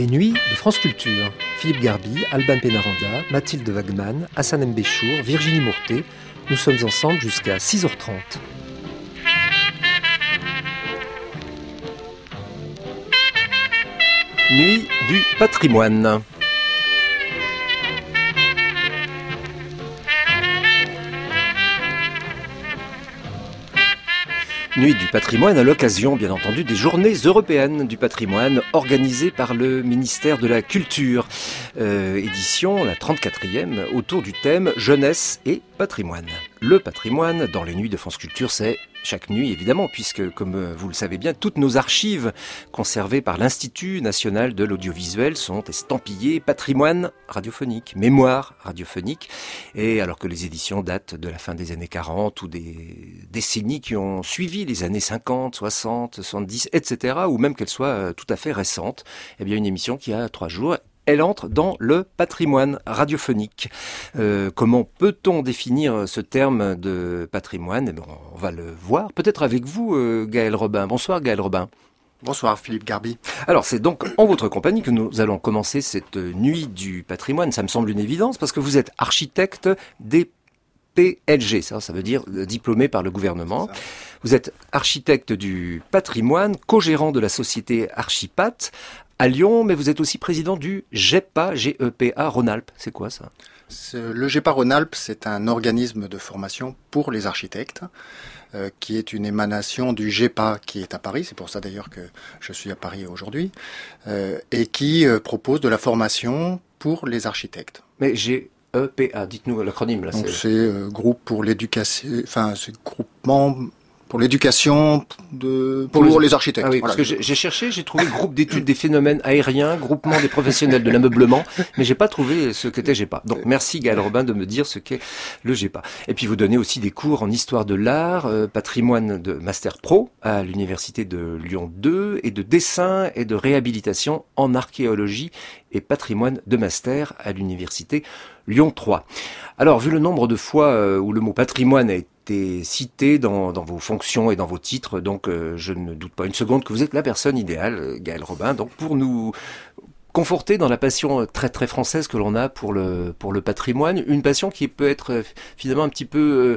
Les nuits de France Culture. Philippe Garby, Alban Pénaranda, Mathilde Wagman, Hassan Mbéchour, Virginie Mourtet. Nous sommes ensemble jusqu'à 6h30. Nuit du patrimoine. Nuit du patrimoine à l'occasion, bien entendu, des Journées européennes du patrimoine organisées par le ministère de la Culture. Édition, la 34e, autour du thème Jeunesse et patrimoine. Le patrimoine, dans les Nuits de France Culture, c'est chaque nuit, évidemment, puisque, comme vous le savez bien, toutes nos archives conservées par l'Institut national de l'audiovisuel sont estampillées patrimoine radiophonique, mémoire radiophonique. Et alors que les éditions datent de la fin des années 40 ou des décennies qui ont suivi les années 50, 60, 70, etc., ou même qu'elles soient tout à fait récentes, eh bien, une émission qui a 3 jours, elle entre dans le patrimoine radiophonique. Comment peut-on définir ce terme de patrimoine ? Eh bien, on va le voir, peut-être avec vous, Gaël Robin. Bonsoir Gaël Robin. Bonsoir Philippe Garby. Alors c'est donc en votre compagnie que nous allons commencer cette nuit du patrimoine. Ça me semble une évidence parce que vous êtes architecte DPLG, ça veut dire diplômé par le gouvernement. Vous êtes architecte du patrimoine, co-gérant de la société Archipat à Lyon, mais vous êtes aussi président du GEPA, G-E-P-A, Rhône-Alpes. C'est quoi ça ? Le GEPA Rhône-Alpes, c'est un organisme de formation pour les architectes, qui est une émanation du GEPA qui est à Paris, c'est pour ça d'ailleurs que je suis à Paris aujourd'hui, et qui propose de la formation pour les architectes. Mais GEPA, dites-nous l'acronyme là. Donc c'est groupe pour l'éducation, enfin c'est groupement pour l'éducation pour les architectes. Ah oui, voilà. Parce que j'ai cherché, j'ai trouvé groupe d'études des phénomènes aériens, groupement des professionnels de l'ameublement, mais j'ai pas trouvé ce qu'était GEPA. Donc merci Gaël Robin de me dire ce qu'est le GEPA. Et puis vous donnez aussi des cours en histoire de l'art, patrimoine de Master Pro à l'université de Lyon 2 et de dessin et de réhabilitation en archéologie et patrimoine de Master à l'université Lyon 3. Alors vu le nombre de fois où le mot patrimoine a été cité dans vos fonctions et dans vos titres, donc je ne doute pas une seconde que vous êtes la personne idéale, Gaël Robin, donc pour nous conforter dans la passion très très française que l'on a pour le patrimoine, une passion qui peut être finalement un petit peu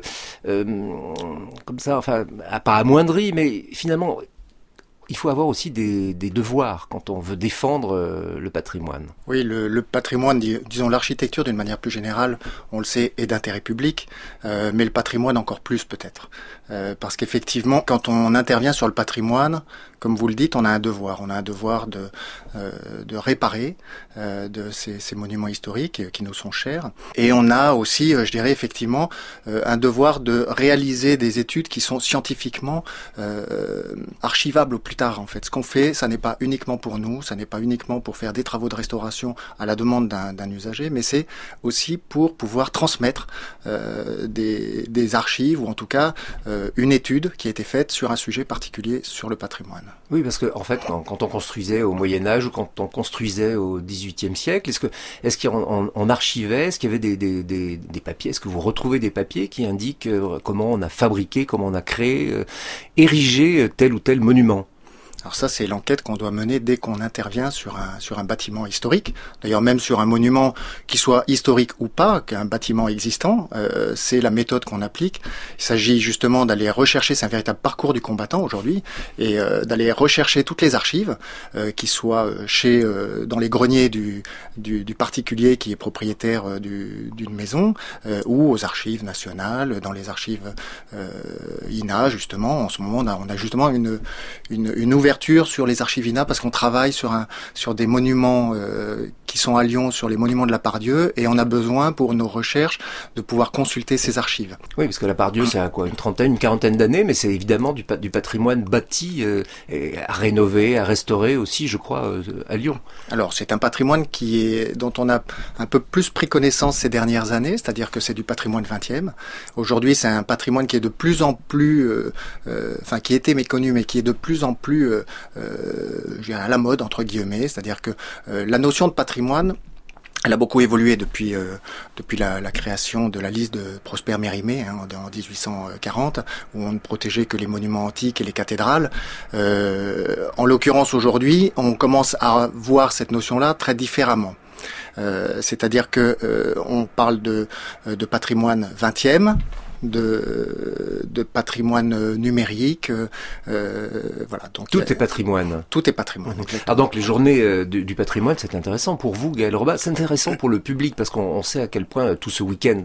comme ça, enfin pas amoindrie, mais finalement il faut avoir aussi des devoirs quand on veut défendre le patrimoine. Oui, le patrimoine, disons l'architecture d'une manière plus générale, on le sait, est d'intérêt public, mais le patrimoine encore plus peut-être. Parce qu'effectivement, quand on intervient sur le patrimoine, comme vous le dites, on a un devoir. On a un devoir de réparer de ces monuments historiques qui nous sont chers. Et on a aussi, je dirais effectivement, un devoir de réaliser des études qui sont scientifiquement archivables au plus tard. En fait, ce qu'on fait, ça n'est pas uniquement pour nous, ça n'est pas uniquement pour faire des travaux de restauration à la demande d'un usager, mais c'est aussi pour pouvoir transmettre des archives ou en tout cas une étude qui a été faite sur un sujet particulier sur le patrimoine. Oui, parce que en fait, quand on construisait au Moyen-Âge ou quand on construisait au XVIIIe siècle, est-ce qu'on archivait, est-ce qu'il y avait des papiers, est-ce que vous retrouvez des papiers qui indiquent comment on a fabriqué, comment on a créé, érigé tel ou tel monument ? Alors ça, c'est l'enquête qu'on doit mener dès qu'on intervient sur un bâtiment historique. D'ailleurs, même sur un monument qui soit historique ou pas, qu'un bâtiment existant, c'est la méthode qu'on applique. Il s'agit justement d'aller rechercher, c'est un véritable parcours du combattant aujourd'hui, et d'aller rechercher toutes les archives, qui soient dans les greniers du particulier qui est propriétaire d'une maison, ou aux archives nationales, dans les archives INA, justement. En ce moment, on a justement une ouverture sur les archives INA parce qu'on travaille sur des monuments qui sont à Lyon, sur les monuments de la Part-Dieu, et on a besoin pour nos recherches de pouvoir consulter ces archives. Oui, parce que la Part-Dieu, c'est une quarantaine d'années, mais c'est évidemment du patrimoine bâti, à rénover, à restaurer aussi, je crois, à Lyon. Alors, c'est un patrimoine dont on a un peu plus pris connaissance ces dernières années, c'est-à-dire que c'est du patrimoine 20e. Aujourd'hui, c'est un patrimoine qui est de plus en plus, qui était méconnu, mais qui est de plus en plus à la mode, entre guillemets, c'est-à-dire que la notion de patrimoine Elle a beaucoup évolué depuis la création de la liste de Prosper Mérimée en 1840, où on ne protégeait que les monuments antiques et les cathédrales. En l'occurrence, aujourd'hui, on commence à voir cette notion-là très différemment. C'est-à-dire que on parle de patrimoine 20e, de patrimoine numérique, voilà. Donc tout est patrimoine. Tout est patrimoine. Alors donc les journées du patrimoine, c'est intéressant pour vous, Gaël Robin. C'est intéressant pour le public parce qu'on sait à quel point tout ce week-end,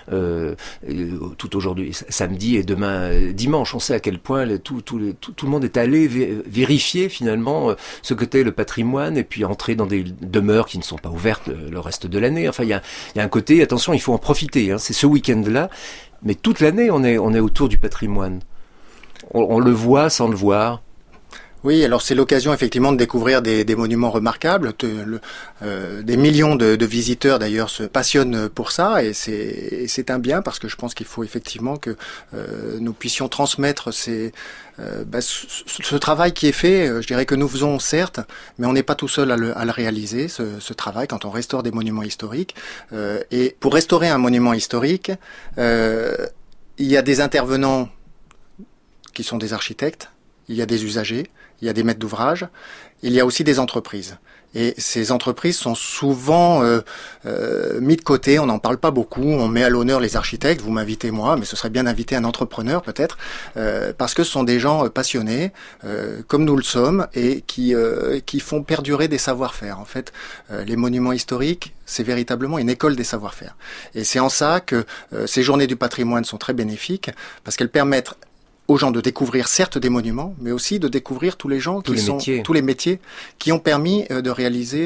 tout aujourd'hui, samedi et demain dimanche, on sait à quel point tout le monde est allé vérifier finalement ce que qu'est le patrimoine et puis entrer dans des demeures qui ne sont pas ouvertes le reste de l'année. Enfin, il y a un côté, attention, il faut en profiter. Hein. C'est ce week-end-là. Mais toute l'année, on est autour du patrimoine. On le voit sans le voir. Oui, alors c'est l'occasion effectivement de découvrir des monuments remarquables. Des millions de visiteurs d'ailleurs se passionnent pour ça et c'est un bien parce que je pense qu'il faut effectivement que nous puissions transmettre ce travail qui est fait. Je dirais que nous faisons certes, mais on n'est pas tout seul à le réaliser, ce travail quand on restaure des monuments historiques. Et pour restaurer un monument historique, il y a des intervenants qui sont des architectes, il y a des usagers, il y a des maîtres d'ouvrage, il y a aussi des entreprises. Et ces entreprises sont souvent mis de côté, on n'en parle pas beaucoup, on met à l'honneur les architectes, vous m'invitez moi, mais ce serait bien d'inviter un entrepreneur peut-être, parce que ce sont des gens passionnés, comme nous le sommes, et qui font perdurer des savoir-faire. En fait, les monuments historiques, c'est véritablement une école des savoir-faire. Et c'est en ça que ces journées du patrimoine sont très bénéfiques, parce qu'elles permettent aux gens de découvrir certes des monuments, mais aussi de découvrir tous les gens tous les métiers qui ont permis de réaliser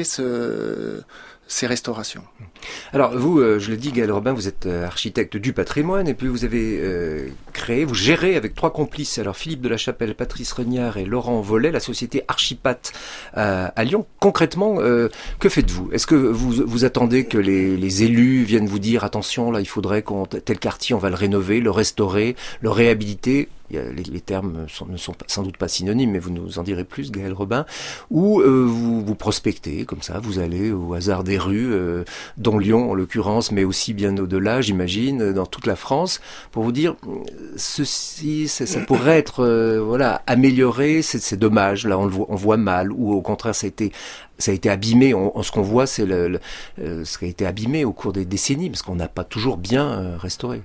ces restaurations. Alors vous, je l'ai dit, Gaël Robin, vous êtes architecte du patrimoine et puis vous avez vous gérez avec 3 complices, alors Philippe de la Chapelle, Patrice Regnard et Laurent Vollet, la société Archipat à Lyon. Concrètement, que faites-vous? Est-ce que vous attendez que les élus viennent vous dire attention, là il faudrait tel quartier on va le rénover, le restaurer, le réhabiliter? Les termes ne sont sans doute pas synonymes, mais vous nous en direz plus, Gaël Robin. Ou vous prospectez, comme ça, vous allez au hasard des rues, dont Lyon en l'occurrence, mais aussi bien au-delà, j'imagine, dans toute la France, pour vous dire, ceci, ça pourrait être amélioré, c'est dommage, là on voit mal, ou au contraire ça a été abîmé. Ce qu'on voit, c'est ce qui a été abîmé au cours des décennies, parce qu'on n'a pas toujours bien restauré.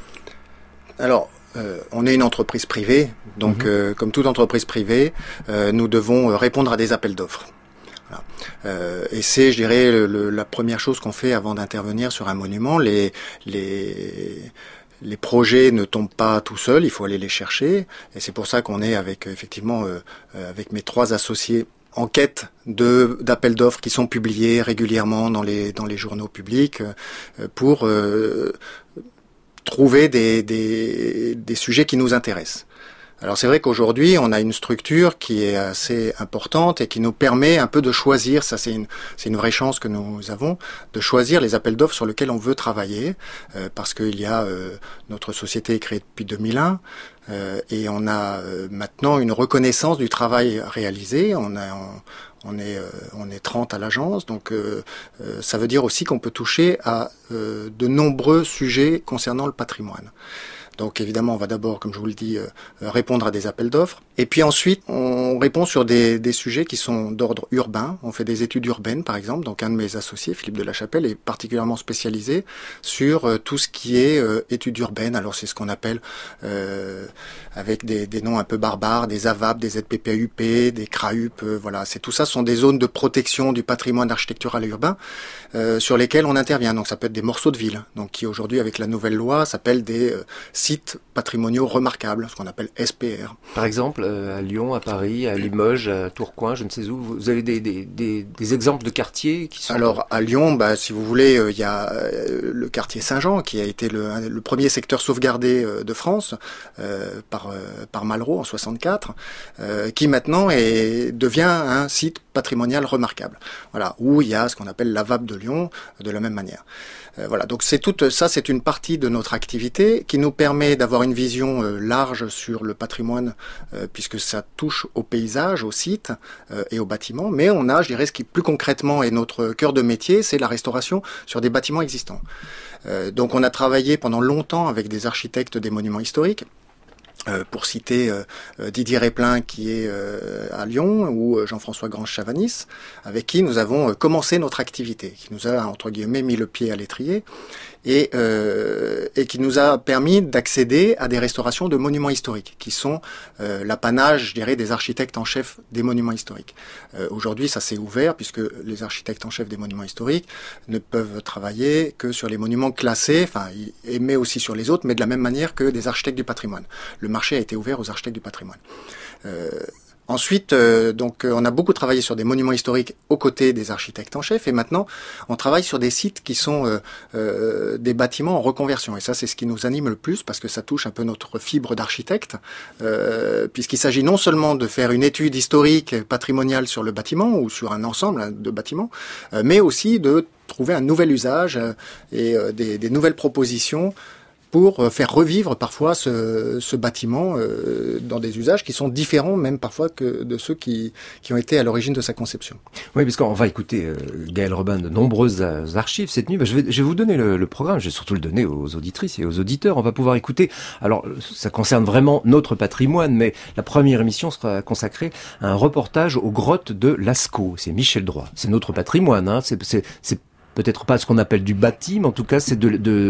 Alors, on est une entreprise privée, donc comme toute entreprise privée, nous devons répondre à des appels d'offres. Voilà. Et c'est, je dirais, la première chose qu'on fait avant d'intervenir sur un monument. Les projets ne tombent pas tout seuls, il faut aller les chercher. Et c'est pour ça qu'on est avec mes 3 associés en quête d'appels d'offres qui sont publiés régulièrement dans les journaux publics pour trouver des sujets qui nous intéressent. Alors c'est vrai qu'aujourd'hui, on a une structure qui est assez importante et qui nous permet un peu de choisir, ça c'est une vraie chance que nous avons, de choisir les appels d'offres sur lesquels on veut travailler, parce qu'il y a notre société est créée depuis 2001, et on a maintenant une reconnaissance du travail réalisé. On est 30 à l'agence, donc ça veut dire aussi qu'on peut toucher à de nombreux sujets concernant le patrimoine. Donc évidemment, on va d'abord, comme je vous le dis, répondre à des appels d'offres. Et puis ensuite, on répond sur des sujets qui sont d'ordre urbain. On fait des études urbaines, par exemple. Donc un de mes associés, Philippe de la Chapelle, est particulièrement spécialisé sur tout ce qui est études urbaines. Alors c'est ce qu'on appelle, avec des noms un peu barbares, des AVAP, des ZPPUP, des CRAUP. Voilà, tout ça sont des zones de protection du patrimoine architectural et urbain sur lesquelles on intervient. Donc ça peut être des morceaux de ville, donc qui aujourd'hui, avec la nouvelle loi, s'appellent des sites patrimoniaux remarquables, ce qu'on appelle SPR. Par exemple, à Lyon, à Paris, à Limoges, à Tourcoing, je ne sais où, vous avez des exemples de quartiers qui sont... Alors, à Lyon, si vous voulez, il y a le quartier Saint-Jean, qui a été le premier secteur sauvegardé de France, par Malraux en 64, qui maintenant devient un site patrimonial remarquable. Voilà, où il y a ce qu'on appelle l'AVAP de Lyon, de la même manière. Voilà, donc c'est une partie de notre activité qui nous permet permet d'avoir une vision large sur le patrimoine, puisque ça touche au paysage, au site et aux bâtiments. Mais on a, je dirais, ce qui plus concrètement est notre cœur de métier, c'est la restauration sur des bâtiments existants. Donc on a travaillé pendant longtemps avec des architectes des monuments historiques. Pour citer Didier Réplin qui est à Lyon, ou Jean-François Grange-Chavanis, avec qui nous avons commencé notre activité, qui nous a entre guillemets mis le pied à l'étrier et qui nous a permis d'accéder à des restaurations de monuments historiques, qui sont l'apanage, je dirais, des architectes en chef des monuments historiques. Aujourd'hui, ça s'est ouvert puisque les architectes en chef des monuments historiques ne peuvent travailler que sur les monuments classés, mais aussi sur les autres, mais de la même manière que des architectes du patrimoine. Le marché a été ouvert aux architectes du patrimoine. Ensuite, on a beaucoup travaillé sur des monuments historiques aux côtés des architectes en chef, et maintenant on travaille sur des sites qui sont des bâtiments en reconversion. Et ça, c'est ce qui nous anime le plus, parce que ça touche un peu notre fibre d'architecte, puisqu'il s'agit non seulement de faire une étude historique patrimoniale sur le bâtiment ou sur un ensemble de bâtiments, mais aussi de trouver un nouvel usage et des nouvelles propositions pour faire revivre parfois ce bâtiment dans des usages qui sont différents même parfois que de ceux qui ont été à l'origine de sa conception. Oui, parce qu'on va écouter Gaël Robin de nombreuses archives cette nuit. Je vais vous donner le programme, je vais surtout le donner aux auditrices et aux auditeurs. On va pouvoir écouter, alors ça concerne vraiment notre patrimoine, mais la première émission sera consacrée à un reportage aux grottes de Lascaux. C'est Michel Droit. C'est notre patrimoine, hein. C'est peut-être pas ce qu'on appelle du bâti, mais en tout cas, c'est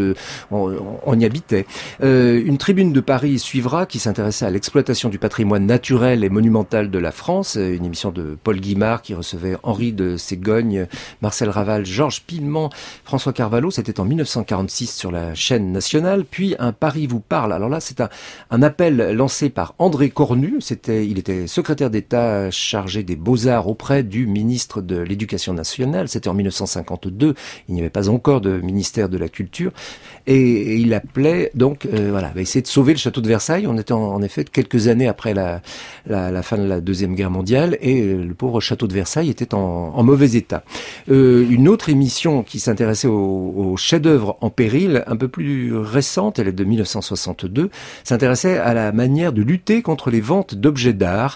on y habitait. Une tribune de Paris suivra qui s'intéressait à l'exploitation du patrimoine naturel et monumental de la France. Une émission de Paul Guimard qui recevait Henri de Ségogne, Marcel Raval, Georges Pillement, François Carvalho. C'était en 1946 sur la chaîne nationale. Puis un Paris vous parle. Alors là, c'est un appel lancé par André Cornu. Il était secrétaire d'État chargé des Beaux-Arts auprès du ministre de l'Éducation nationale. C'était en 1952. Il n'y avait pas encore de ministère de la Culture, et il appelait donc essayer de sauver le château de Versailles. On était en effet quelques années après la fin de la Deuxième Guerre mondiale, et le pauvre château de Versailles était en mauvais état. Une autre émission qui s'intéressait aux chefs-d'œuvre en péril, un peu plus récente, elle est de 1962, s'intéressait à la manière de lutter contre les ventes d'objets d'art.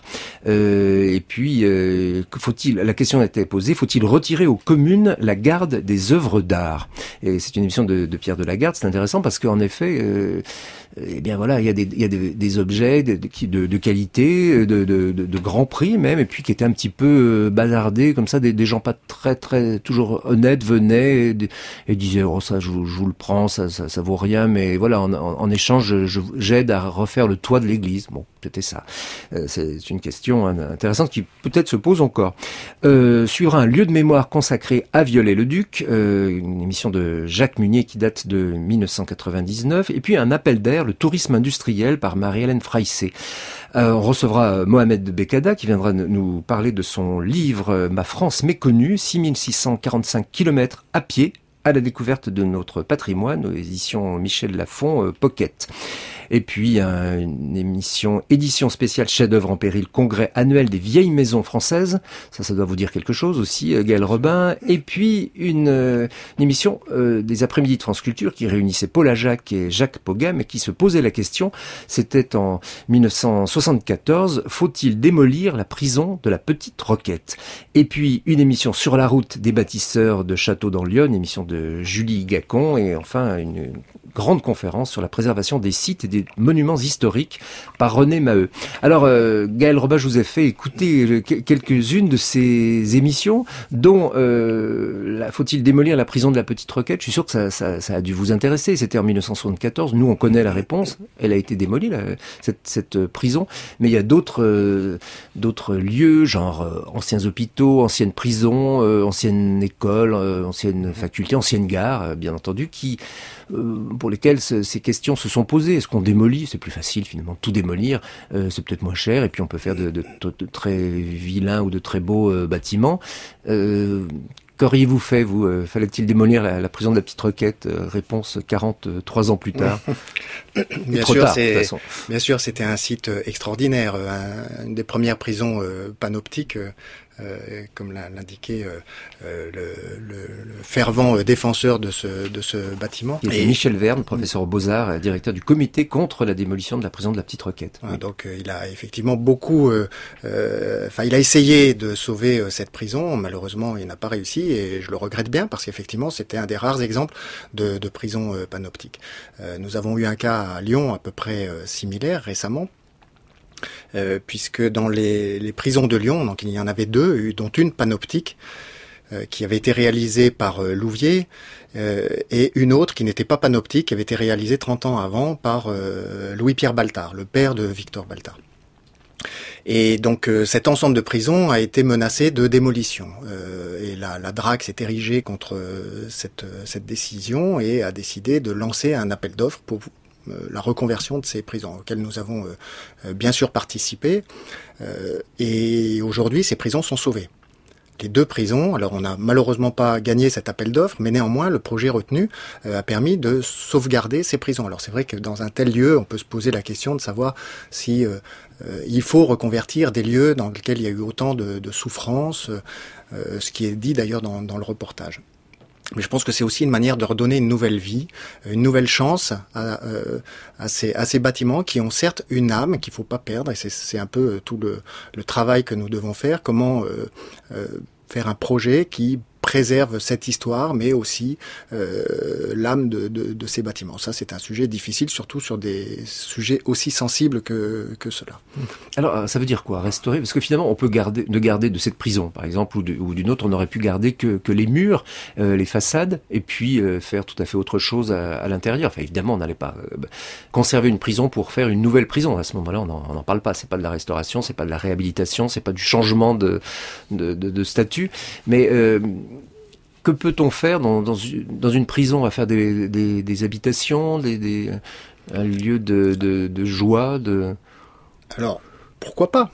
Et puis, la question était posée, faut-il retirer aux communes la garde des œuvres d'art? Et c'est une émission de Pierre de Lagarde. C'est intéressant parce qu'en effet, il y a des objets de qualité, de grand prix même, et puis qui étaient un petit peu bazardés comme ça. Des gens pas très toujours honnêtes venaient et disaient ça je vous le prends, ça vaut rien, mais voilà, en échange j'aide à refaire le toit de l'église. Bon, c'était ça. C'est une question intéressante qui peut-être se pose encore. Suivra un lieu de mémoire consacré à Viollet-le-Duc, une émission de Jacques Munier qui date de 1999, et puis un appel d'air, le tourisme industriel, par Marie-Hélène Fraissé. On recevra Mohamed Bekada qui viendra nous parler de son livre Ma France méconnue, 6645 km à pied à la découverte de notre patrimoine, aux éditions Michel Lafon, Pocket. Et puis une édition spéciale chef-d'œuvre en péril, congrès annuel des vieilles maisons françaises. Ça doit vous dire quelque chose aussi, Gaël Robin. Et puis une émission des après-midi de France Culture qui réunissait Paul Ajac et Jacques Pogam et qui se posait la question, c'était en 1974, faut-il démolir la prison de la Petite Roquette? Et puis une émission sur la route des bâtisseurs de châteaux dans Lyon, une émission de Julie Gacon, et enfin une grande conférence sur la préservation des sites et des monuments historiques par René Maheu. Alors, Gaël Robin, je vous ai fait écouter quelques-unes de ces émissions, dont faut-il démolir la prison de la Petite Roquette? Je suis sûr que ça a dû vous intéresser. C'était en 1974. Nous, on connaît la réponse. Elle a été démolie, cette prison. Mais il y a d'autres lieux, genre anciens hôpitaux, anciennes prisons, anciennes écoles, anciennes facultés, anciennes gares, bien entendu, pour lesquels ces questions se sont posées. Est-ce qu'on démolit? C'est plus facile finalement, tout démolir, c'est peut-être moins cher, et puis on peut faire de très vilains ou de très beaux bâtiments. Qu'auriez-vous fait, vous? Fallait-il démolir la prison de la Petite Roquette? Réponse 43 ans plus tard. Bien sûr, c'était un site extraordinaire, une des premières prisons panoptiques comme l'indiquait le fervent défenseur de ce bâtiment. Et Michel Verne, professeur aux Beaux-Arts, directeur du comité contre la démolition de la prison de la Petite Requête. Oui. Donc il a effectivement beaucoup... il a essayé de sauver cette prison. Malheureusement, il n'a pas réussi et je le regrette bien parce qu'effectivement, c'était un des rares exemples de prison panoptique. Nous avons eu un cas à Lyon à peu près similaire récemment. Puisque dans les prisons de Lyon, donc il y en avait deux, dont une panoptique, qui avait été réalisée par Louviers, et une autre qui n'était pas panoptique, qui avait été réalisée 30 ans avant par Louis-Pierre Baltard, le père de Victor Baltard. Et donc cet ensemble de prisons a été menacé de démolition. Et la DRAC s'est érigée contre cette décision et a décidé de lancer un appel d'offres pour la reconversion de ces prisons, auxquelles nous avons bien sûr participé. Et aujourd'hui, ces prisons sont sauvées. Les deux prisons, alors on n'a malheureusement pas gagné cet appel d'offres, mais néanmoins le projet retenu a permis de sauvegarder ces prisons. Alors c'est vrai que dans un tel lieu, on peut se poser la question de savoir si il faut reconvertir des lieux dans lesquels il y a eu autant de souffrances, ce qui est dit d'ailleurs dans le reportage. Mais je pense que c'est aussi une manière de redonner une nouvelle vie, une nouvelle chance à ces bâtiments qui ont certes une âme qu'il faut pas perdre. Et c'est un peu tout le travail que nous devons faire. Comment faire un projet qui préserve cette histoire, mais aussi l'âme de ces bâtiments. Ça, c'est un sujet difficile, surtout sur des sujets aussi sensibles que cela. Alors, ça veut dire quoi, restaurer? Parce que finalement, on peut garder de cette prison, par exemple, ou d'une autre, on aurait pu garder que les murs, les façades, et puis faire tout à fait autre chose à l'intérieur. Enfin, évidemment, on n'allait pas conserver une prison pour faire une nouvelle prison. À ce moment-là, on n'en parle pas. C'est pas de la restauration, c'est pas de la réhabilitation, c'est pas du changement de statut, mais que peut-on faire dans une prison? On va faire des habitations, un lieu de joie, Alors, pourquoi pas?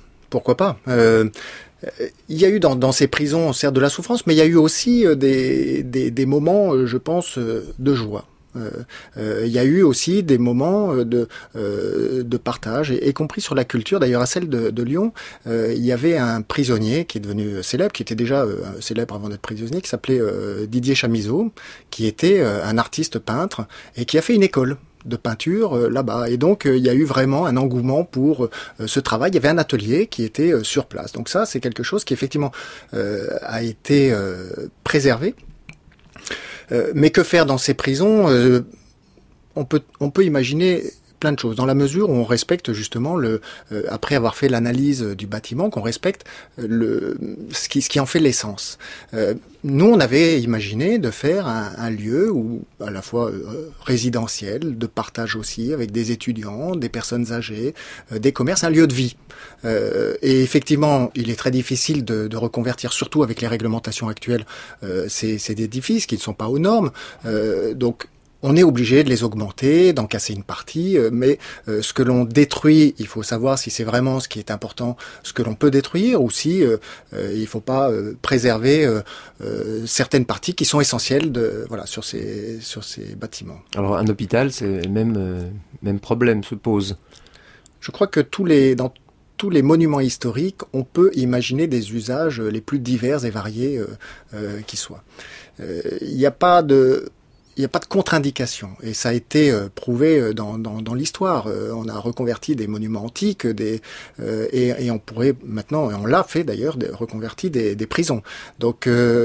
Il y a eu dans ces prisons, certes, de la souffrance, mais il y a eu aussi des moments, je pense, de joie. Il y a eu aussi des moments de partage, y compris sur la culture. D'ailleurs, à celle de Lyon, il y avait un prisonnier qui est devenu célèbre, qui était déjà célèbre avant d'être prisonnier, qui s'appelait Didier Chamiseau, qui était un artiste peintre et qui a fait une école de peinture là-bas. Et donc, il y a eu vraiment un engouement pour ce travail. Il y avait un atelier qui était sur place. Donc ça, c'est quelque chose qui, effectivement, a été préservé. Mais que faire dans ces prisons? On peut imaginer plein de choses, dans la mesure où on respecte justement après avoir fait l'analyse du bâtiment, qu'on respecte ce qui en fait l'essence. Nous, on avait imaginé de faire un lieu où, à la fois résidentiel, de partage aussi, avec des étudiants, des personnes âgées, des commerces, un lieu de vie. Et effectivement, il est très difficile de reconvertir, surtout avec les réglementations actuelles, ces édifices qui ne sont pas aux normes. Donc, on est obligé de les augmenter, d'en casser une partie, mais ce que l'on détruit, il faut savoir si c'est vraiment ce qui est important, ce que l'on peut détruire, ou si il faut pas préserver certaines parties qui sont essentielles sur ces bâtiments. Alors un hôpital, c'est même problème se pose. Je crois que dans tous les monuments historiques, on peut imaginer des usages les plus divers et variés qui soient. Il n'y a pas de contre-indication, et ça a été prouvé dans l'histoire. On a reconverti des monuments antiques, et on pourrait maintenant, et on l'a fait d'ailleurs, reconverti des prisons. Donc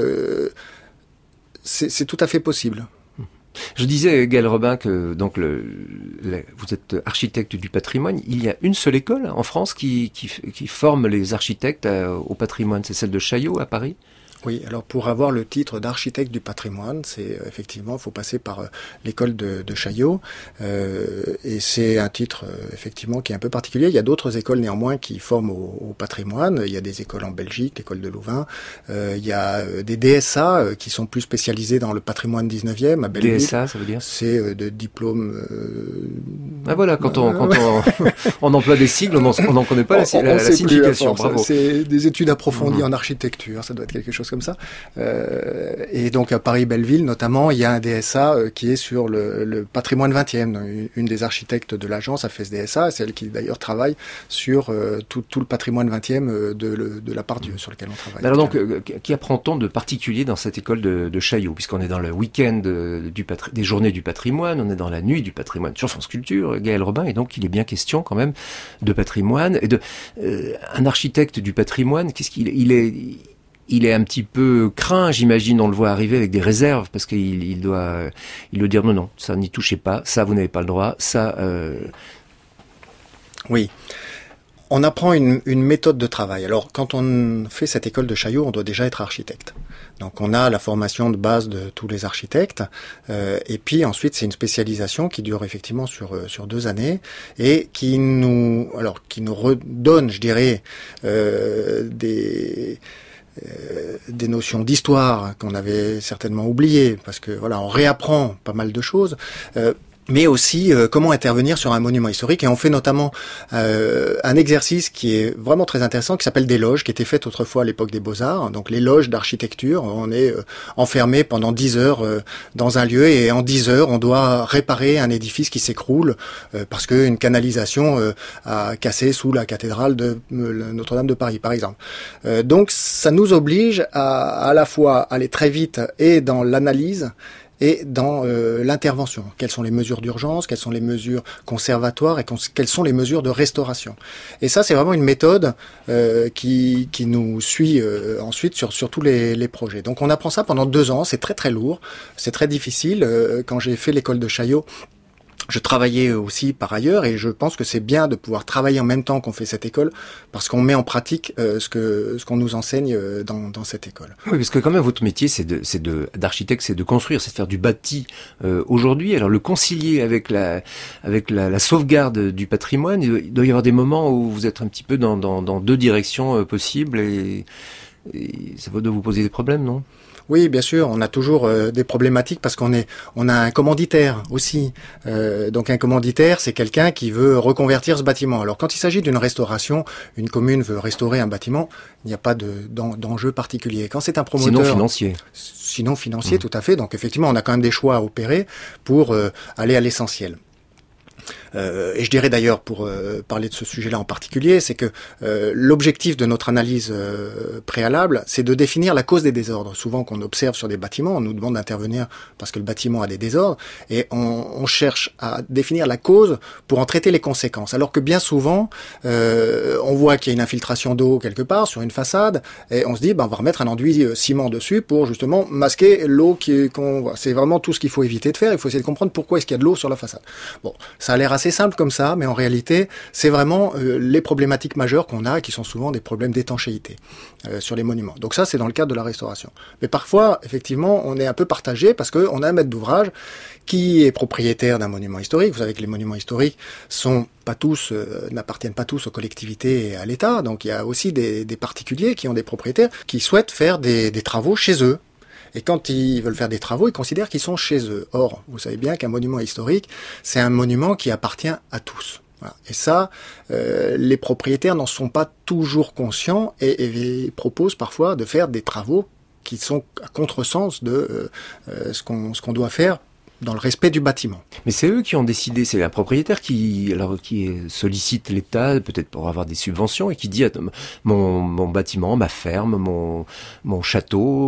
c'est tout à fait possible. Je disais, Gaël Robin, que donc vous êtes architecte du patrimoine. Il y a une seule école en France qui forme les architectes au patrimoine, c'est celle de Chaillot à Paris. Oui, alors pour avoir le titre d'architecte du patrimoine, c'est effectivement, il faut passer par l'école de Chaillot, et c'est un titre effectivement qui est un peu particulier. Il y a d'autres écoles néanmoins qui forment au patrimoine. Il y a des écoles en Belgique, l'école de Louvain. Il y a des DSA qui sont plus spécialisés dans le patrimoine 19e à Belleville. DSA, ça veut dire? C'est de diplôme. Ah voilà, quand on emploie des sigles, on n'en connaît pas la signification. Bravo. C'est des études approfondies en architecture, ça doit être quelque chose comme comme ça. Et donc à Paris-Belleville, notamment, il y a un DSA qui est sur le patrimoine 20e. Une des architectes de l'agence a fait ce DSA, c'est elle qui d'ailleurs travaille sur tout le patrimoine 20e de la Part-Dieu sur lequel on travaille. Alors donc, qu'y apprend-on de particulier dans cette école de Chaillot, puisqu'on est dans le week-end des journées du patrimoine, on est dans la nuit du patrimoine sur France Culture, Gaël Robin, et donc il est bien question quand même de patrimoine et de un architecte du patrimoine. Qu'est-ce qu'il il est un petit peu craint, j'imagine, on le voit arriver avec des réserves, parce qu'il doit dire non, ça n'y touchez pas, ça vous n'avez pas le droit, ça... Oui. On apprend une méthode de travail. Alors, quand on fait cette école de Chaillot, on doit déjà être architecte. Donc, on a la formation de base de tous les architectes. Et puis, ensuite, c'est une spécialisation qui dure effectivement sur 2 années et qui nous redonne, je dirais, des notions d'histoire qu'on avait certainement oubliées, parce que voilà, on réapprend pas mal de choses. Mais aussi comment intervenir sur un monument historique. Et on fait notamment un exercice qui est vraiment très intéressant, qui s'appelle des loges, qui était fait autrefois à l'époque des Beaux-Arts. Donc les loges d'architecture, on est enfermé pendant 10 heures dans un lieu, et en 10 heures, on doit réparer un édifice qui s'écroule parce qu'une canalisation a cassé sous la cathédrale de Notre-Dame de Paris, par exemple. Donc ça nous oblige à la fois aller très vite et dans l'analyse et dans l'intervention. Quelles sont les mesures d'urgence, quelles sont les mesures conservatoires et quelles sont les mesures de restauration. Et ça, c'est vraiment une méthode qui nous suit ensuite sur tous les projets. Donc on apprend ça pendant 2 ans, c'est très très lourd, c'est très difficile. Quand j'ai fait l'école de Chaillot, je travaillais aussi par ailleurs, et je pense que c'est bien de pouvoir travailler en même temps qu'on fait cette école, parce qu'on met en pratique ce qu'on nous enseigne dans cette école. Oui, parce que quand même votre métier, d'architecte, c'est de construire, c'est de faire du bâti aujourd'hui. Alors le concilier avec la sauvegarde du patrimoine, il doit y avoir des moments où vous êtes un petit peu dans 2 directions possibles, et ça doit vous poser des problèmes, non ? Oui, bien sûr, on a toujours des problématiques parce on a un commanditaire aussi. Donc un commanditaire, c'est quelqu'un qui veut reconvertir ce bâtiment. Alors quand il s'agit d'une restauration, une commune veut restaurer un bâtiment, il n'y a pas d'enjeu particulier. Quand c'est un promoteur... Sinon financier, tout à fait. Donc effectivement, on a quand même des choix à opérer pour aller à l'essentiel. Et je dirais d'ailleurs, pour parler de ce sujet-là en particulier, c'est que l'objectif de notre analyse préalable, c'est de définir la cause des désordres. Souvent qu'on observe sur des bâtiments, on nous demande d'intervenir parce que le bâtiment a des désordres, et on cherche à définir la cause pour en traiter les conséquences. Alors que bien souvent, on voit qu'il y a une infiltration d'eau quelque part sur une façade, et on se dit, on va remettre un enduit ciment dessus pour justement masquer l'eau qu'on voit. C'est vraiment tout ce qu'il faut éviter de faire. Il faut essayer de comprendre pourquoi est-ce qu'il y a de l'eau sur la façade. Bon, ça a l'air assez simple comme ça, mais en réalité, c'est vraiment les problématiques majeures qu'on a, qui sont souvent des problèmes d'étanchéité sur les monuments. Donc ça, c'est dans le cadre de la restauration. Mais parfois, effectivement, on est un peu partagé parce qu'on a un maître d'ouvrage qui est propriétaire d'un monument historique. Vous savez que les monuments historiques n'appartiennent pas tous aux collectivités et à l'État. Donc il y a aussi des particuliers qui ont des propriétaires qui souhaitent faire des travaux chez eux. Et quand ils veulent faire des travaux, ils considèrent qu'ils sont chez eux. Or, vous savez bien qu'un monument historique, c'est un monument qui appartient à tous. Voilà. Et ça, les propriétaires n'en sont pas toujours conscients et proposent parfois de faire des travaux qui sont à contresens de ce qu'on doit faire dans le respect du bâtiment. Mais c'est eux qui ont décidé, c'est la propriétaire qui sollicite l'État, peut-être pour avoir des subventions, et qui dit mon bâtiment, ma ferme, mon château,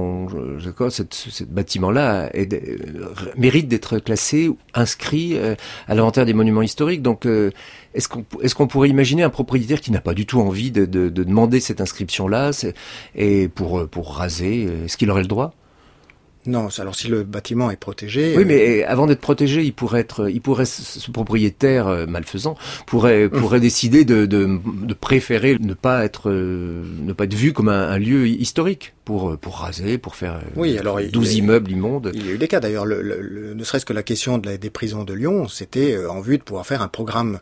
ce bâtiment-là mérite d'être classé, inscrit à l'inventaire des monuments historiques. Donc est-ce qu'on pourrait imaginer un propriétaire qui n'a pas du tout envie de demander cette inscription-là, et pour raser, est-ce qu'il aurait le droit ? Non, alors si le bâtiment est protégé... Oui, mais avant d'être protégé, ce propriétaire malfaisant pourrait décider de préférer ne pas être vu comme un lieu historique pour raser, pour faire 12 immeubles immondes. Il y a eu des cas d'ailleurs, ne serait-ce que la question des prisons de Lyon, c'était en vue de pouvoir faire un programme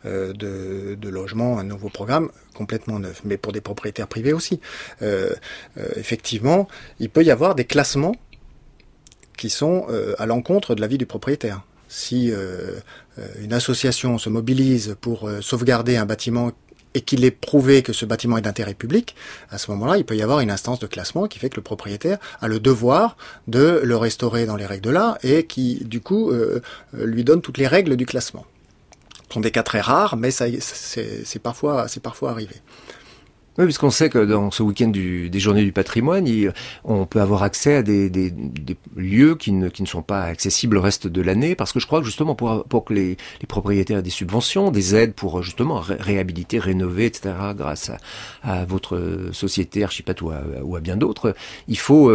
de logement, un nouveau programme complètement neuf, mais pour des propriétaires privés aussi. Effectivement, il peut y avoir des classements qui sont à l'encontre de l'avis du propriétaire. Si une association se mobilise pour sauvegarder un bâtiment et qu'il est prouvé que ce bâtiment est d'intérêt public, à ce moment-là, il peut y avoir une instance de classement qui fait que le propriétaire a le devoir de le restaurer dans les règles de l'art et qui, du coup, lui donne toutes les règles du classement. Ce sont des cas très rares, mais c'est parfois arrivé. Oui, puisqu'on sait que dans ce week-end des Journées du patrimoine, on peut avoir accès à des lieux qui ne sont pas accessibles le reste de l'année, parce que je crois que justement pour que les propriétaires aient des subventions, des aides pour justement réhabiliter, rénover, etc., grâce à votre société Archipat ou à bien d'autres, il faut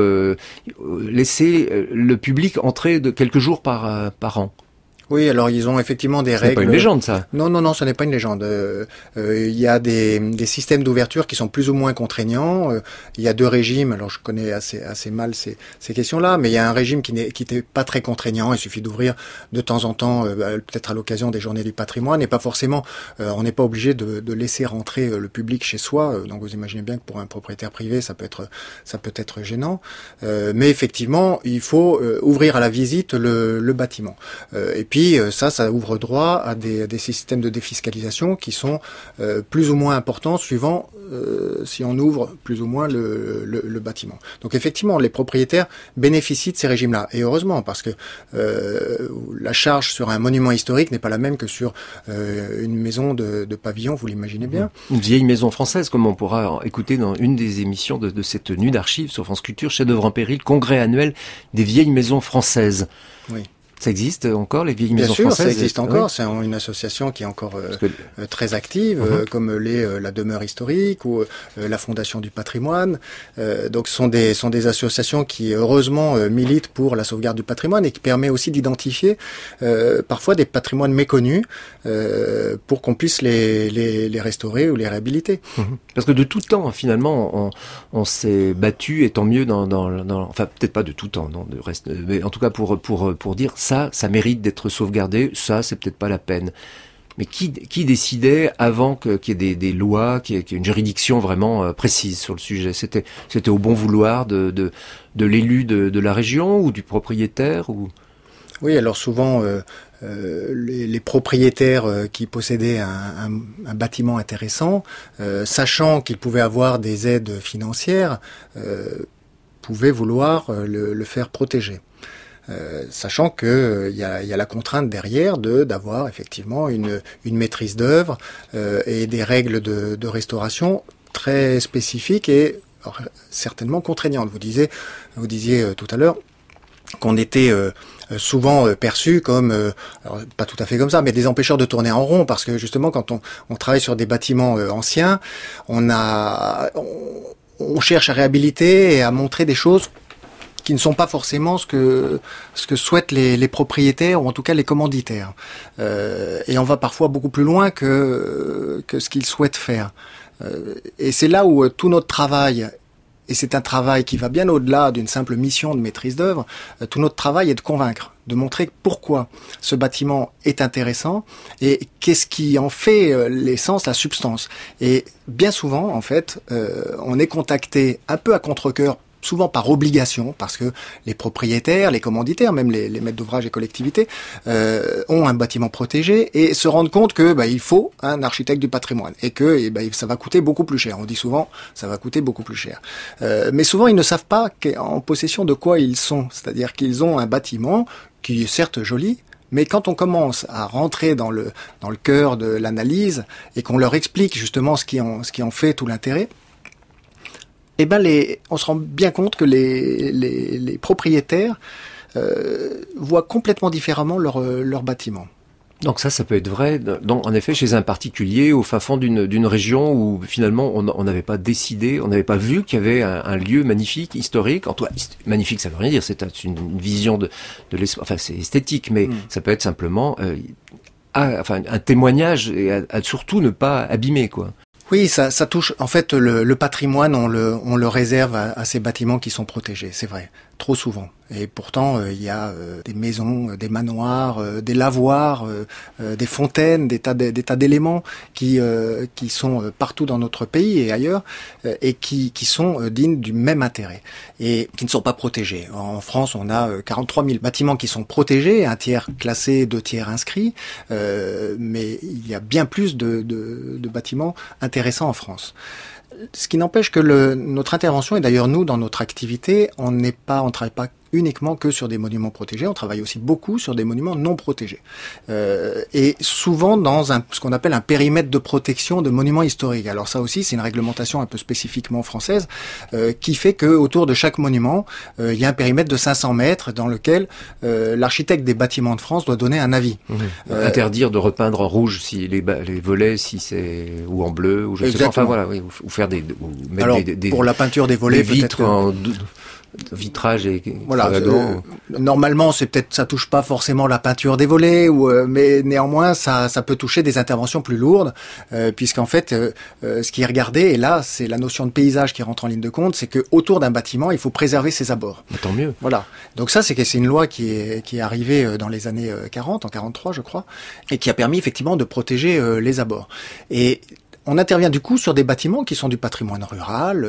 laisser le public entrer de quelques jours par an. Oui, alors ils ont effectivement des règles. C'est pas une légende, ça. Non, ce n'est pas une légende. Il y a des systèmes d'ouverture qui sont plus ou moins contraignants. Il y a deux régimes. Alors je connais assez mal ces questions-là, mais il y a un régime qui n'était pas très contraignant. Il suffit d'ouvrir de temps en temps, peut-être à l'occasion des Journées du patrimoine, et pas forcément. On n'est pas obligé de laisser rentrer le public chez soi. Donc vous imaginez bien que pour un propriétaire privé, ça peut être gênant. Mais effectivement, il faut ouvrir à la visite le bâtiment. Et puis ça ouvre droit à des systèmes de défiscalisation qui sont plus ou moins importants suivant si on ouvre plus ou moins le bâtiment. Donc effectivement, les propriétaires bénéficient de ces régimes-là. Et heureusement, parce que la charge sur un monument historique n'est pas la même que sur une maison de pavillon, vous l'imaginez bien. Une vieille maison française, comme on pourra écouter dans une des émissions de cette nuit d'archives sur France Culture, chef-d'œuvre en péril, congrès annuel des vieilles maisons françaises. Oui. Ça existe encore, les vieilles maisons françaises? Bien sûr, ça existe encore. Oui. C'est une association qui est encore très active, comme l'est la Demeure historique ou la Fondation du patrimoine. Donc, ce sont des associations qui, heureusement, militent pour la sauvegarde du patrimoine et qui permet aussi d'identifier parfois des patrimoines méconnus pour qu'on puisse les restaurer ou les réhabiliter. Parce que de tout temps, finalement, on s'est battu, et tant mieux enfin, peut-être pas de tout temps, non, mais en tout cas pour dire ça mérite d'être sauvegardé, ça, c'est peut-être pas la peine. Mais qui décidait avant qu'il y ait des lois, qu'il y ait une juridiction vraiment précise sur le sujet? C'était au bon vouloir de l'élu de la région ou du propriétaire ou... Oui, alors souvent, les propriétaires qui possédaient un bâtiment intéressant, sachant qu'ils pouvaient avoir des aides financières, pouvaient vouloir le faire protéger. Sachant que y a la contrainte derrière d'avoir effectivement une maîtrise d'œuvre et des règles de restauration très spécifiques et certainement contraignantes. Vous disiez tout à l'heure qu'on était souvent perçus comme, alors pas tout à fait comme ça, mais des empêcheurs de tourner en rond, parce que justement quand on travaille sur des bâtiments anciens, on cherche à réhabiliter et à montrer des choses qui ne sont pas forcément ce que souhaitent les propriétaires ou en tout cas les commanditaires. Et on va parfois beaucoup plus loin que ce qu'ils souhaitent faire. Et c'est là où tout notre travail, et c'est un travail qui va bien au-delà d'une simple mission de maîtrise d'œuvre, tout notre travail est de convaincre, de montrer pourquoi ce bâtiment est intéressant et qu'est-ce qui en fait l'essence, la substance. Et bien souvent, en fait, on est contacté un peu à contre-cœur, souvent par obligation, parce que les propriétaires, les commanditaires, même les maîtres d'ouvrage et collectivités, ont un bâtiment protégé et se rendent compte que il faut un architecte du patrimoine et que ça va coûter beaucoup plus cher. On dit souvent, ça va coûter beaucoup plus cher. Mais souvent, ils ne savent pas en possession de quoi ils sont. C'est-à-dire qu'ils ont un bâtiment qui est certes joli, mais quand on commence à rentrer dans le cœur de l'analyse et qu'on leur explique justement ce qui en fait tout l'intérêt, on se rend bien compte que les propriétaires voient complètement différemment leur bâtiment. Donc ça peut être vrai, en effet, chez un particulier au fin fond d'une région où finalement on n'avait pas décidé, on n'avait pas vu qu'il y avait un lieu magnifique, historique. En tout cas, magnifique, ça veut rien dire, c'est une vision de l'espace, enfin c'est esthétique, mais ça peut être simplement un témoignage et à surtout ne pas abîmer, quoi. Oui, ça touche. En fait, le patrimoine, on le réserve à ces bâtiments qui sont protégés, c'est vrai. trop souvent. Et pourtant, il y a des maisons, des manoirs, des lavoirs, des fontaines, des tas d'éléments qui sont partout dans notre pays et ailleurs, et qui sont dignes du même intérêt et qui ne sont pas protégés. En France, on a 43 000 bâtiments qui sont protégés, un tiers classés, 2 tiers inscrits, mais il y a bien plus de bâtiments intéressants en France. Ce qui n'empêche que notre intervention, et d'ailleurs nous, dans notre activité, on ne travaille pas uniquement que sur des monuments protégés, on travaille aussi beaucoup sur des monuments non protégés. Et souvent dans ce qu'on appelle un périmètre de protection de monuments historiques. Alors ça aussi, c'est une réglementation un peu spécifiquement française, qui fait que autour de chaque monument, il y a un périmètre de 500 mètres dans lequel l'architecte des bâtiments de France doit donner un avis. Interdire de repeindre en rouge si les volets, si c'est ou en bleu, ou je sais pas. Enfin voilà, oui, ou faire mettre alors, pour la peinture des volets, des vitres en vitrage et voilà. Normalement, ça touche pas forcément la peinture des volets, mais néanmoins, ça peut toucher des interventions plus lourdes, puisqu'en fait, ce qui est regardé, et là, c'est la notion de paysage qui rentre en ligne de compte, c'est que autour d'un bâtiment, il faut préserver ses abords. Tant mieux. Voilà. Donc ça, c'est une loi qui est arrivée dans les années 40, en 43, je crois, et qui a permis effectivement de protéger les abords. Et on intervient du coup sur des bâtiments qui sont du patrimoine rural,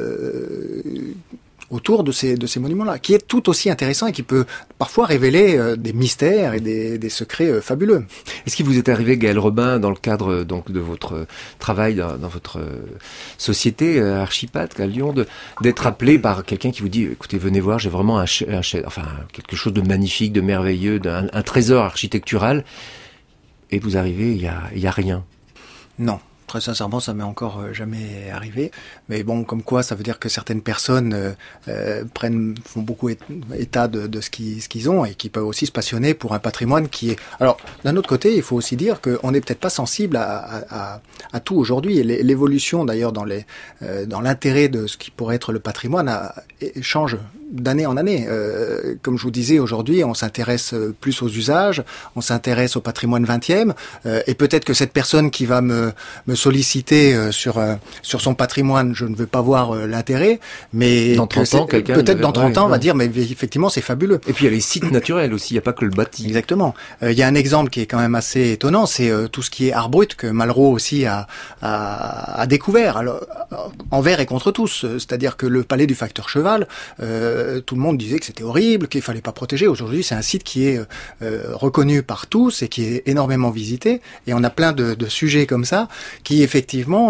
autour de ces monuments-là, qui est tout aussi intéressant et qui peut parfois révéler des mystères et des secrets fabuleux. Est-ce qu'il vous est arrivé, Gaël Robin, dans le cadre donc de votre travail dans votre société Archipat à Lyon, d'être appelé par quelqu'un qui vous dit écoutez, venez voir, j'ai vraiment quelque chose de magnifique, de merveilleux, un trésor architectural, et vous arrivez, il y a rien? Non. Très sincèrement, ça m'est encore jamais arrivé. Mais bon, comme quoi, ça veut dire que certaines personnes font beaucoup état de ce qu'ils ont et qui peuvent aussi se passionner pour un patrimoine qui est... Alors, d'un autre côté, il faut aussi dire qu'on n'est peut-être pas sensible à tout aujourd'hui. Et l'évolution, d'ailleurs, dans l'intérêt de ce qui pourrait être le patrimoine change d'année en année. Comme je vous disais, aujourd'hui, on s'intéresse plus aux usages, on s'intéresse au patrimoine 20e, et peut-être que cette personne qui va me solliciter sur son patrimoine, je ne veux pas voir l'intérêt, mais dans 30 ans, quelqu'un peut-être dans 30 ans va dire mais effectivement c'est fabuleux. Et puis il y a les sites naturels aussi, il n'y a pas que le bâti. Exactement. Il y a un exemple qui est quand même assez étonnant, c'est tout ce qui est art brut que Malraux aussi a découvert. Alors, envers et contre tous, c'est-à-dire que le palais du facteur Cheval, tout le monde disait que c'était horrible, qu'il fallait pas protéger. Aujourd'hui, c'est un site qui est reconnu par tous et qui est énormément visité, et on a plein de sujets comme ça qui effectivement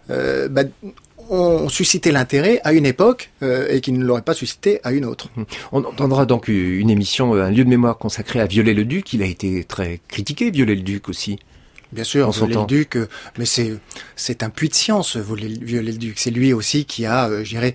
ont suscité l'intérêt à une époque et qui ne l'auraient pas suscité à une autre. On entendra donc une émission, un lieu de mémoire consacré à Viollet-le-Duc. Il a été très critiqué, Viollet-le-Duc aussi. Bien sûr, Viollet-le-Duc, mais c'est un puits de science, Viollet-le-Duc. C'est lui aussi qui a,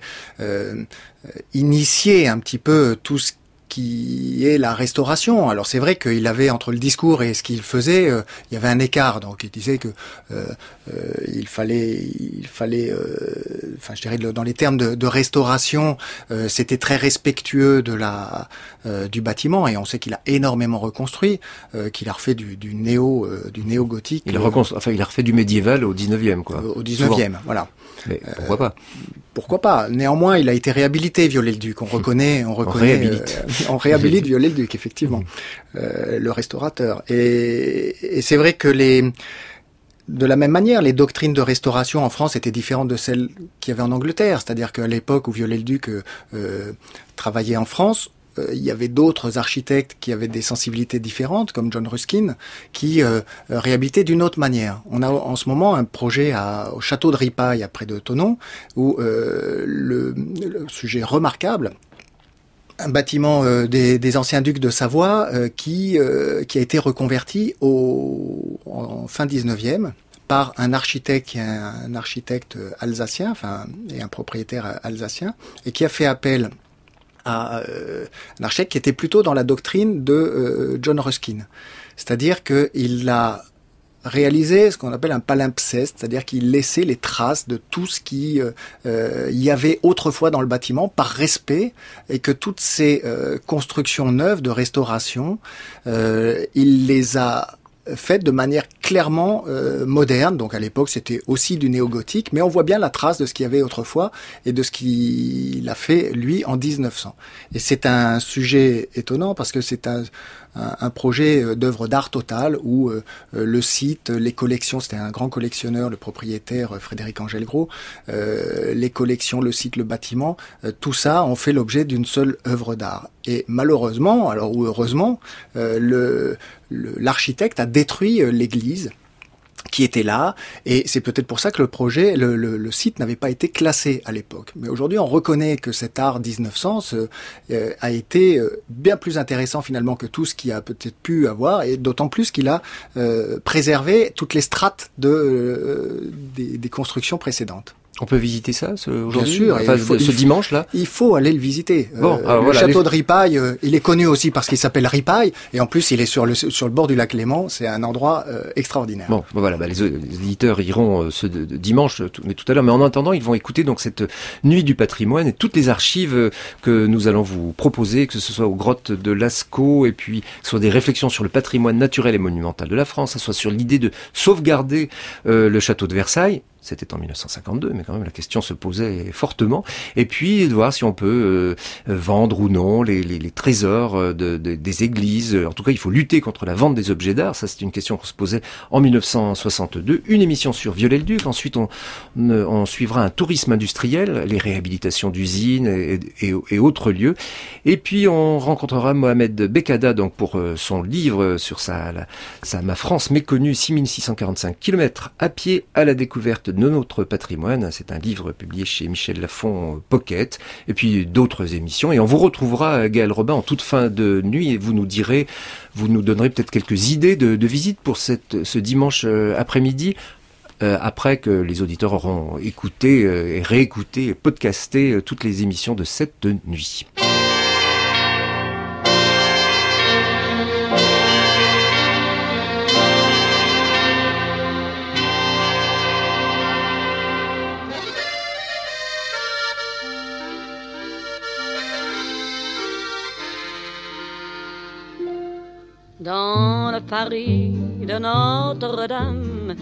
initié un petit peu tout ce qui est la restauration. Alors c'est vrai qu'il avait, entre le discours et ce qu'il faisait, il y avait un écart. Donc il disait que il fallait, je dirais dans les termes de restauration, c'était très respectueux du bâtiment, et on sait qu'il a énormément reconstruit, qu'il a refait du néo-gothique. Il a refait du médiéval au 19e, quoi. Au 19e, voilà. Mais pourquoi pas? Pourquoi pas? Néanmoins, il a été réhabilité, Viollet-le-Duc. On réhabilite Viollet-le-Duc, effectivement, le restaurateur. Et c'est vrai que de la même manière, les doctrines de restauration en France étaient différentes de celles qu'il y avait en Angleterre. C'est-à-dire qu'à l'époque où Viollet-le-Duc travaillait en France, il y avait d'autres architectes qui avaient des sensibilités différentes, comme John Ruskin, qui réhabilitaient d'une autre manière. On a en ce moment un projet au château de Ripaille, près de Thonon, où le sujet remarquable, un bâtiment des anciens ducs de Savoie qui a été reconverti en fin 19e par un architecte alsacien, et un propriétaire alsacien, et qui a fait appel à un architecte qui était plutôt dans la doctrine de John Ruskin. C'est-à-dire qu'il a réalisé ce qu'on appelle un palimpseste, c'est-à-dire qu'il laissait les traces de tout ce qui y avait autrefois dans le bâtiment par respect, et que toutes ces constructions neuves de restauration, il les a faites de manière clairement moderne. Donc à l'époque, c'était aussi du néo-gothique, mais on voit bien la trace de ce qu'il y avait autrefois et de ce qu'il a fait, lui, en 1900. Et c'est un sujet étonnant parce que c'est un projet d'œuvre d'art total où le site, les collections, c'était un grand collectionneur, le propriétaire Frédéric Angelgros, les collections, le site, le bâtiment, tout ça ont fait l'objet d'une seule œuvre d'art. Et malheureusement, ou heureusement, l'architecte a détruit l'église qui était là, et c'est peut-être pour ça que le projet, le site n'avait pas été classé à l'époque. Mais aujourd'hui, on reconnaît que cet art 1900 a été bien plus intéressant finalement que tout ce qu'il a peut-être pu avoir, et d'autant plus qu'il a préservé toutes les strates des constructions précédentes. On peut visiter ça aujourd'hui? Bien sûr, enfin, ce dimanche-là. Il faut aller le visiter. Bon, le château de Ripaille, il est connu aussi parce qu'il s'appelle Ripaille, et en plus il est sur le bord du lac Léman. C'est un endroit extraordinaire. Bon, voilà, les éditeurs iront ce dimanche, mais tout à l'heure. Mais en attendant, ils vont écouter donc cette nuit du patrimoine et toutes les archives que nous allons vous proposer, que ce soit aux grottes de Lascaux, et puis que ce soit des réflexions sur le patrimoine naturel et monumental de la France, que ce soit sur l'idée de sauvegarder le château de Versailles. C'était en 1952, mais quand même la question se posait fortement. Et puis de voir si on peut vendre ou non les trésors des églises. En tout cas, il faut lutter contre la vente des objets d'art. Ça, c'est une question qu'on se posait en 1962. Une émission sur Viollet-le-Duc. Ensuite, on suivra un tourisme industriel, les réhabilitations d'usines et autres lieux. Et puis, on rencontrera Mohamed Bekada, donc pour son livre sur ma France méconnue, 6645 km à pied à la découverte de notre patrimoine. C'est un livre publié chez Michel Lafon Pocket, et puis d'autres émissions. Et on vous retrouvera, Gaël Robin, en toute fin de nuit, et vous nous donnerez peut-être quelques idées de visite pour ce dimanche après-midi, après que les auditeurs auront écouté et réécouté et podcasté toutes les émissions de cette nuit. Dans le Paris de Notre-Dame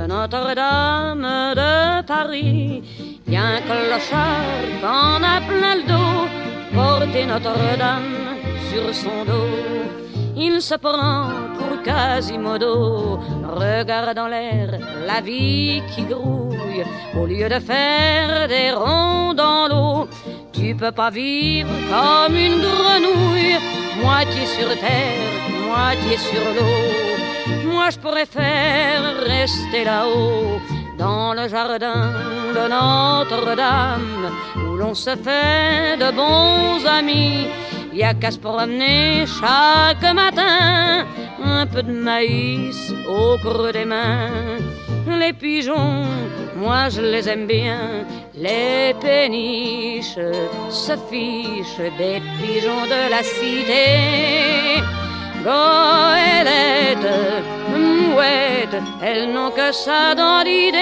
de Paris, y a un clochard qu'on a plein le dos, porter Notre-Dame sur son dos. Il se prend pour Quasimodo, regarde en l'air la vie qui grouille, au lieu de faire des ronds dans l'eau. Tu peux pas vivre comme une grenouille, moitié sur terre, moitié sur l'eau. Moi je pourrais faire rester là-haut, dans le jardin de Notre-Dame, où l'on se fait de bons amis. Y a qu'à se promener chaque matin, un peu de maïs au creux des mains. Les pigeons, moi je les aime bien, les péniches se fichent des pigeons de la cité. Goélette, mouette, elles n'ont que ça dans l'idée.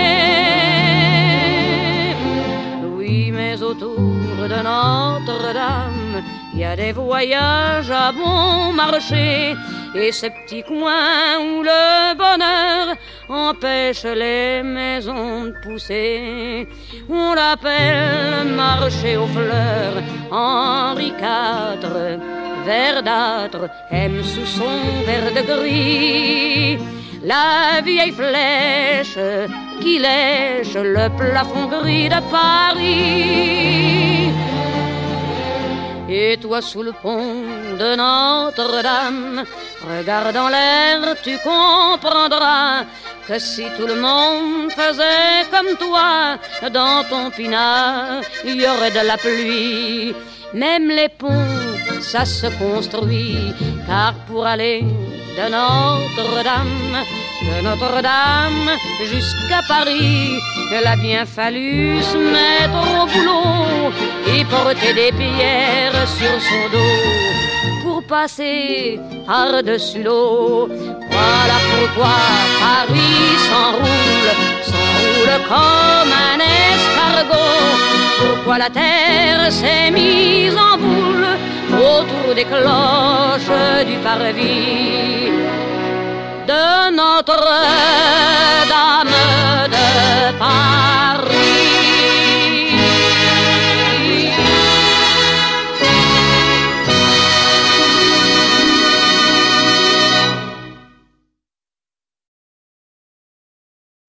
Oui, mais autour de Notre-Dame, il y a des voyages à bon marché, et ces petits coins où le bonheur empêche les maisons de pousser. On l'appelle marché aux fleurs, Henri IV, verdâtre, aime sous son verre de gris la vieille flèche qui lèche le plafond gris de Paris. Et toi sous le pont de Notre-Dame, regarde en l'air, tu comprendras que si tout le monde faisait comme toi, dans ton pinard, il y aurait de la pluie. Même les ponts, ça se construit, car pour aller de Notre-Dame jusqu'à Paris, il a bien fallu se mettre au boulot et porter des pierres sur son dos pour passer par-dessus l'eau. Voilà pourquoi Paris s'enroule comme un escargot. Pourquoi la terre s'est mise en boule autour des cloches du parvis de Notre-Dame de Paris.